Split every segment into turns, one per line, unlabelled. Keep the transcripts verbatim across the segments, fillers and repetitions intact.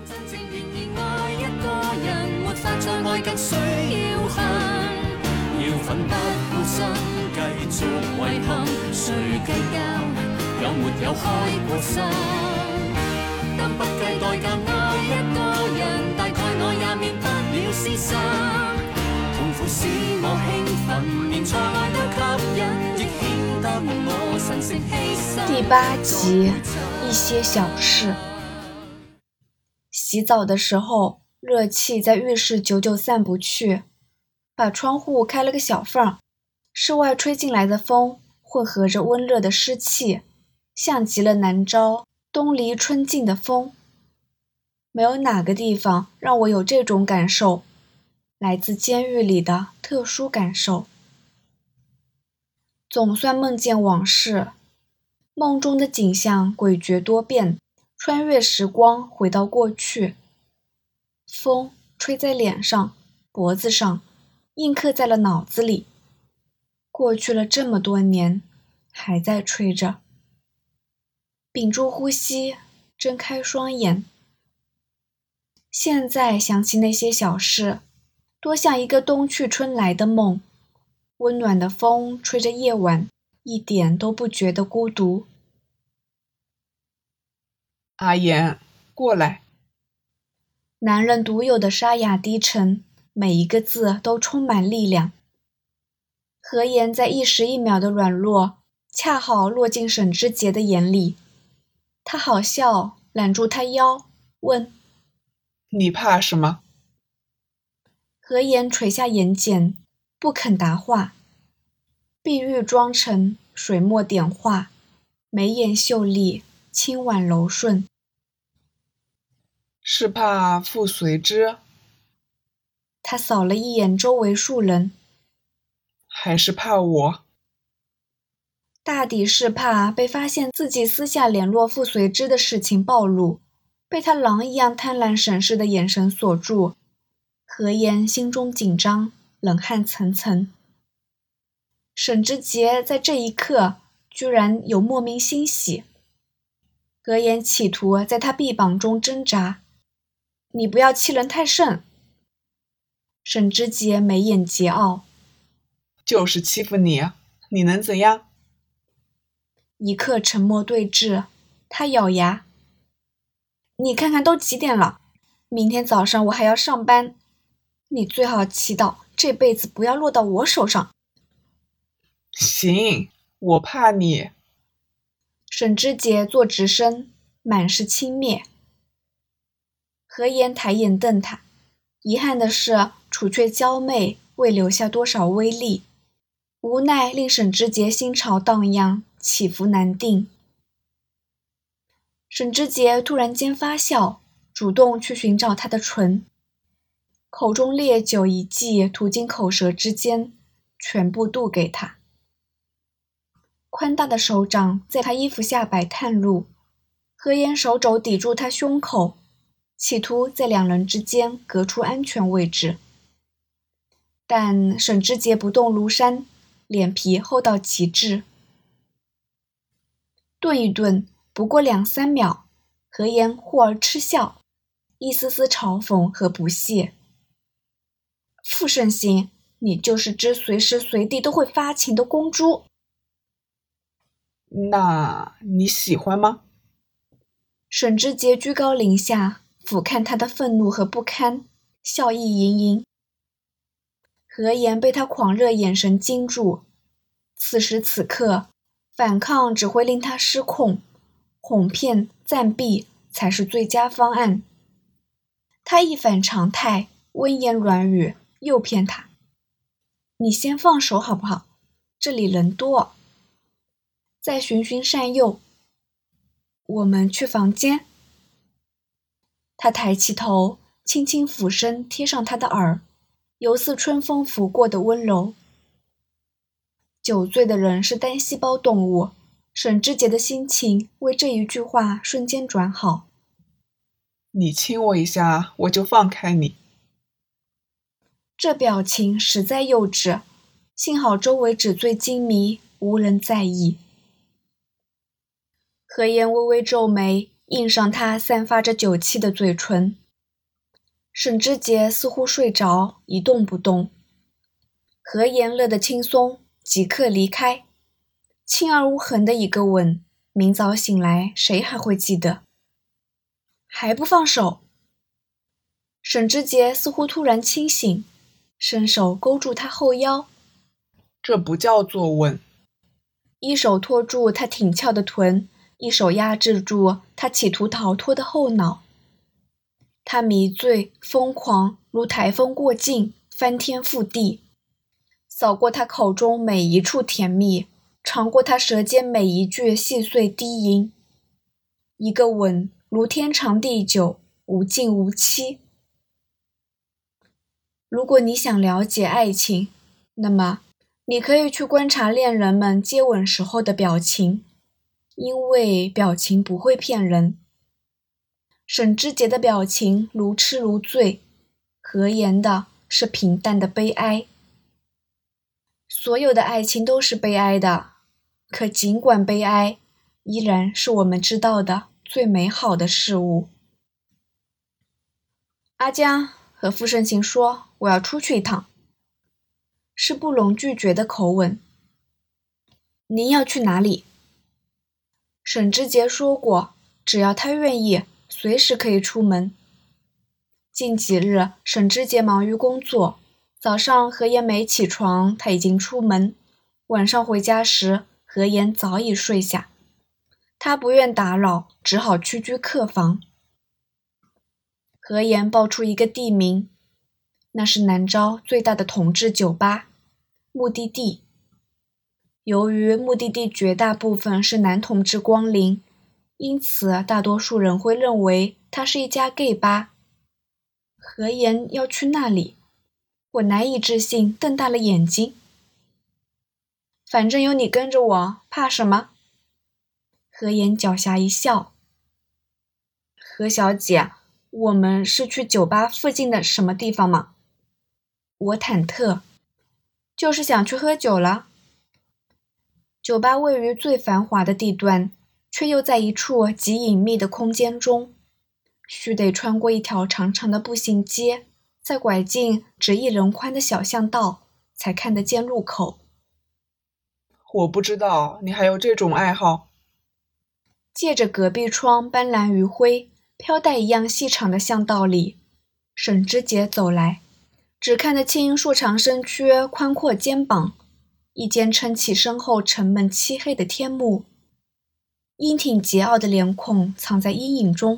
真正願意愛一個人，沒法再愛更需要恨，要奮不顧身繼續遺憾，誰計較有沒有開過心，但不計代價愛一個人，大概我也免不了廝殺，痛苦使我興奮，連錯愛都吸引，亦顯得我神聖犧牲。
第八集，一些小事。洗澡的时候，热气在浴室久久散不去，把窗户开了个小缝，室外吹进来的风混合着温热的湿气，像极了南诏东离春尽的风。没有哪个地方让我有这种感受，来自监狱里的特殊感受。总算梦见往事，梦中的景象诡谲多变，穿越时光回到过去，风吹在脸上脖子上，印刻在了脑子里，过去了这么多年还在吹着。屏住呼吸，睁开双眼，现在想起那些小事，多像一个冬去春来的梦，温暖的风吹着夜晚，一点都不觉得孤独。
阿言，过来。
男人独有的沙哑低沉，每一个字都充满力量。何言在一时一秒的软弱，恰好落进沈之杰的眼里。他好笑，揽住他腰，问：
你怕什么？
何言垂下眼睑，不肯答话。碧玉妆成，水墨点画，眉眼秀丽，轻婉柔顺。
是怕傅随之？
他扫了一眼周围数人。
还是怕我？
大抵是怕被发现自己私下联络傅随之的事情暴露，被他狼一样贪婪审视的眼神锁住。何言心中紧张，冷汗涔涔。沈之杰在这一刻居然有莫名欣喜。何言企图在他臂膀中挣扎，你不要欺人太甚。沈之杰眉眼桀骜，
就是欺负你，你能怎样？
一刻沉默对峙，他咬牙，你看看都几点了，明天早上我还要上班，你最好祈祷这辈子不要落到我手上。
行，我怕你。
沈之杰坐直身，满是轻蔑。何言抬眼瞪他，遗憾的是楚却娇媚，未留下多少威力，无奈令沈之杰心潮荡漾，起伏难定。沈之杰突然间发笑，主动去寻找他的唇，口中烈酒一记吐进口舌之间，全部渡给他。宽大的手掌在他衣服下摆探入，何言手肘抵住他胸口，企图在两人之间隔出安全位置。但沈之杰不动如山，脸皮厚到极致。顿一顿，不过两三秒，何言忽而嗤笑，一丝丝嘲讽和不屑。傅盛行，你就是只随时随地都会发情的公猪。
那你喜欢吗？
沈之杰居高临下，俯瞰他的愤怒和不堪，笑意盈盈。何言被他狂热眼神惊住，此时此刻，反抗只会令他失控，哄骗、暂避才是最佳方案。他一反常态，温言软语，诱骗他：你先放手好不好？这里人多。再循循善诱，我们去房间。他抬起头，轻轻俯身贴上他的耳，犹似春风拂过的温柔。酒醉的人是单细胞动物，沈之杰的心情为这一句话瞬间转好。
你亲我一下，我就放开你。
这表情实在幼稚，幸好周围纸醉金迷，无人在意。何言微微皱眉， 印上他散发着酒气的嘴唇。沈之杰似乎睡着，一动不动。何言乐得轻松，即刻离开。轻而无痕的一个吻，明早醒来谁还会记得？还不放手！沈之杰似乎突然清醒，伸手勾住他后腰。
这不叫做吻。
一手托住他挺翘的臀，一手压制住他企图逃脱的后脑。他迷醉疯狂，如台风过境，翻天覆地，扫过他口中每一处甜蜜，尝过他舌尖每一句细碎低吟。一个吻如天长地久，无尽无期。如果你想了解爱情，那么你可以去观察恋人们接吻时候的表情，因为表情不会骗人。沈之杰的表情如痴如醉，何言的是平淡的悲哀。所有的爱情都是悲哀的，可尽管悲哀，依然是我们知道的最美好的事物。阿江和傅盛行说，我要出去一趟。是不容拒绝的口吻。您要去哪里？沈之杰说过，只要他愿意，随时可以出门。近几日，沈之杰忙于工作，早上何言没起床，他已经出门。晚上回家时，何言早已睡下。他不愿打扰，只好屈居客房。何言报出一个地名，那是南诏最大的同志酒吧，目的地。由于目的地绝大部分是男同志光临，因此大多数人会认为它是一家 gay 吧。何言要去那里，我难以置信，瞪大了眼睛。反正有你跟着我，怕什么？何言狡黠一笑。何小姐，我们是去酒吧附近的什么地方吗？我忐忑，就是想去喝酒了。酒吧位于最繁华的地段，却又在一处极隐秘的空间中，须得穿过一条长长的步行街，再拐进只一人宽的小巷道，才看得见入口。
我不知道你还有这种爱好。
借着隔壁窗斑斓余晖，飘带一样细长的巷道里，沈之杰走来，只看得清硕长身躯、宽阔肩膀，一肩撑起身后沉闷漆黑的天幕，英挺桀骜的脸孔藏在阴影中。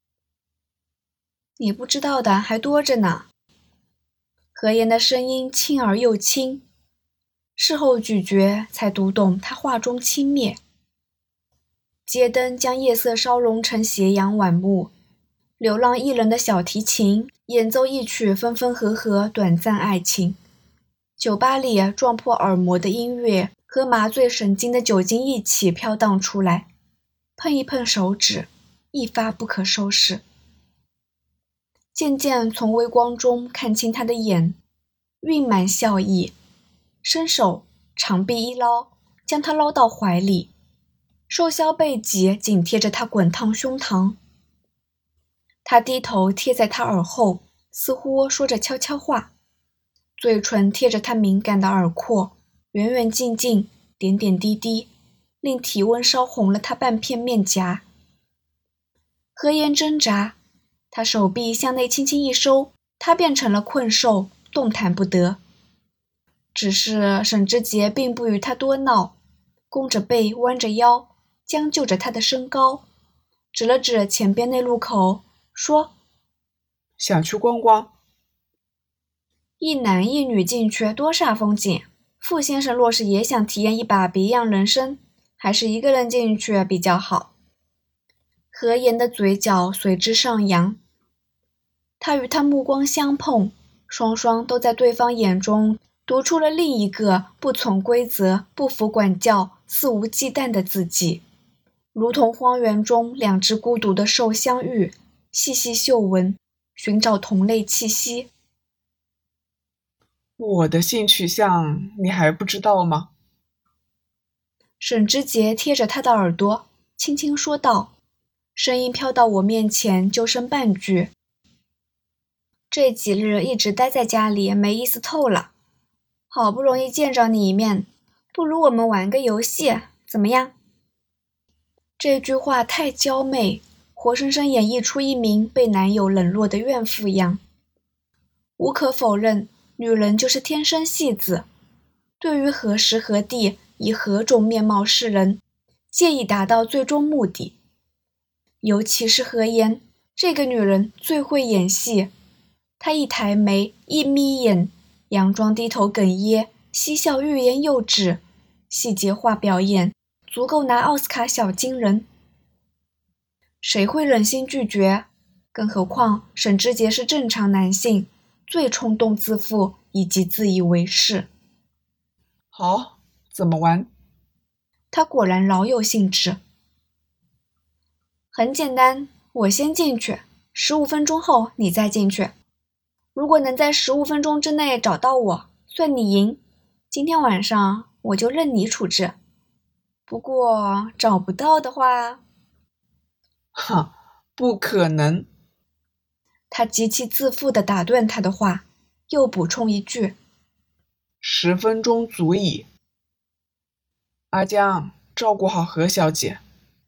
你不知道的还多着呢。何言的声音轻而又轻，事后咀嚼才读懂他话中轻蔑。街灯将夜色烧融成斜阳晚幕，流浪艺人的小提琴演奏一曲分分合合短暂爱情。酒吧里撞破耳膜的音乐和麻醉神经的酒精一起飘荡出来，碰一碰手指，一发不可收拾。渐渐从微光中看清他的眼，蕴满笑意，伸手长臂一捞，将他捞到怀里，瘦削背脊紧贴着他滚烫胸膛。他低头贴在他耳后，似乎说着悄悄话，嘴唇贴着他敏感的耳廓，远远近近，点点滴滴，令体温烧红了他半片面颊。何言挣扎，他手臂向内轻轻一收，他变成了困兽，动弹不得。只是沈之杰并不与他多闹，弓着背，弯着腰，将就着他的身高，指了指前边那路口，说：
想去观光。
一男一女进去多煞风景，傅先生若是也想体验一把别样人生，还是一个人进去比较好。何言的嘴角随之上扬，他与他目光相碰，双双都在对方眼中读出了另一个不从规则、不服管教、肆无忌惮的自己，如同荒原中两只孤独的兽相遇，细细嗅闻，寻找同类气息。
我的性取向你还不知道吗？
沈之杰贴着他的耳朵轻轻说道， 声音飘到我面前就剩半句。这几日一直待在家里，没意思透了。好不容易见着你一面，不如我们玩个游戏，怎么样？这句话太娇媚，活生生演绎出一名被男友冷落的怨妇样。无可否认，女人就是天生戏子，对于何时何地以何种面貌示人，借以达到最终目的。尤其是何言，这个女人最会演戏。她一抬眉，一眯眼，佯装低头哽咽，嬉笑欲言又止，细节化表演足够拿奥斯卡小金人。谁会忍心拒绝？更何况沈之杰是正常男性，最冲动自负以及自以为是。
好，怎么玩？
他果然饶有兴致。很简单，我先进去，十五分钟后你再进去。如果能在十五分钟之内找到我，算你赢。今天晚上我就任你处置。不过找不到的话……
哼，不可能。
他极其自负地打断他的话，又补充一句：
十分钟足矣。阿江，照顾好何小姐。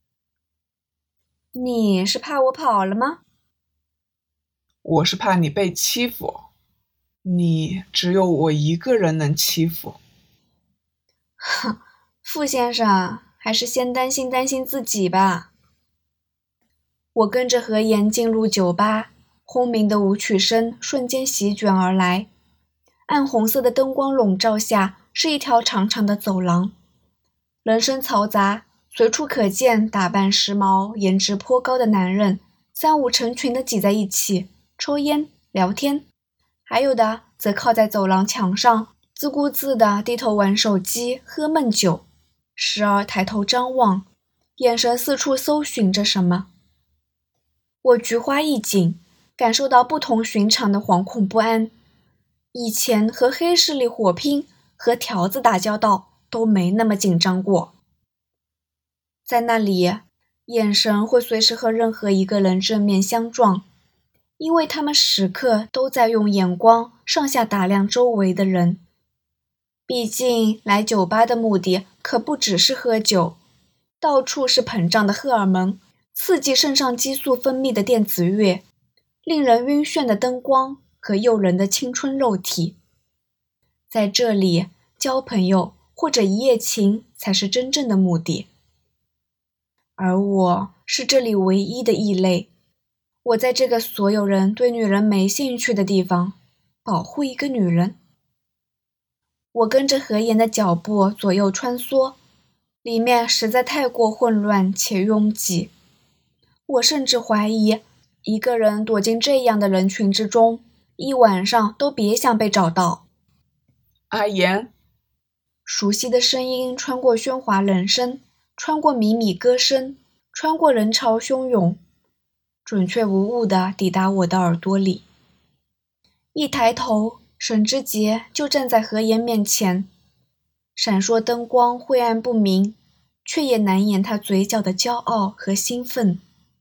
你是怕我跑了吗？
我是怕你被欺负，你只有我一个人能欺负。
哼，傅先生，还是先担心担心自己吧。我跟着何言进入酒吧，轰鸣的舞曲声瞬间席卷而来。暗红色的灯光笼罩下，是一条长长的走廊，人声嘈杂，随处可见打扮时髦、颜值颇高的男人，三五成群地挤在一起，抽烟、聊天，还有的则靠在走廊墙上，自顾自地低头玩手机、喝闷酒，时而抬头张望，眼神四处搜寻着什么。我菊花一紧，感受到不同寻常的惶恐不安。以前和黑势力火拼，和条子打交道都没那么紧张过。在那里，眼神会随时和任何一个人正面相撞，因为他们时刻都在用眼光上下打量周围的人。毕竟来酒吧的目的可不只是喝酒，到处是膨胀的荷尔蒙，刺激肾上激素分泌的电子乐，令人晕眩的灯光和诱人的青春肉体。在这里，交朋友或者一夜情才是真正的目的。而我是这里唯一的异类，我在这个所有人对女人没兴趣的地方，保护一个女人。我跟着何言的脚步左右穿梭，里面实在太过混乱且拥挤。我甚至怀疑，一个人躲进这样的人群之中，一晚上都别想被找到。
阿言，
熟悉的声音穿过喧哗人声，穿过靡靡歌声，穿过人潮汹涌，准确无误地抵达我的耳朵里。一抬头，沈之杰就站在何言面前，闪烁灯光晦暗不明，却也难掩他嘴角的骄傲和兴奋。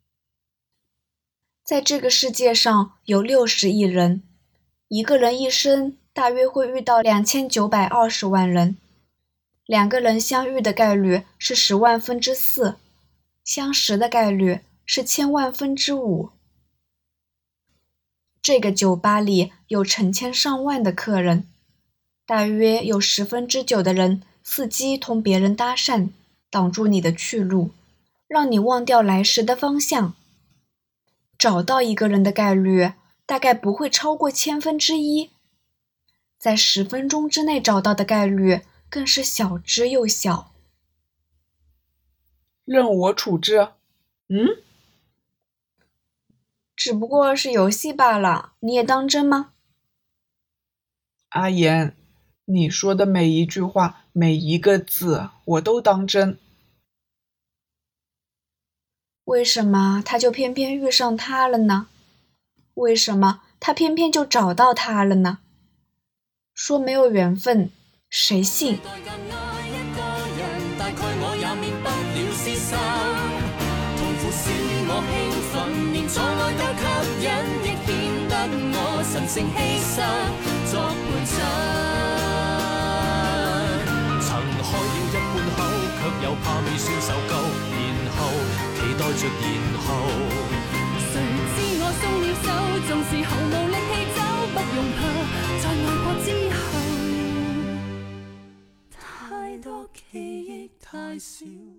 在这个世界上有六十亿人，一个人一生大约会遇到两千九百二十万人，两个人相遇的概率是十万分之四，相识的概率是千万分之五。这个酒吧里有成千上万的客人，大约有十分之九的人伺机同别人搭讪，挡住你的去路，让你忘掉来时的方向。找到一个人的概率大概不会超过千分之一，在十分钟之内找到的概率更是小之又小。
任我处置？嗯？
只不过是游戏罢了，你也当真吗？
阿言，你说的每一句话，每一个字，我都当真。
为什么他就偏偏遇上他了呢？为什么他偏偏就找到他了呢？说没有缘分，谁信？
痛苦使我我神聖犧牲作伴襯。曾開了一半口，卻又怕未算受夠，然後期待着然後。誰知我鬆了手，縱是毫無力氣走，不用怕，在愛過之後，太多記憶太少。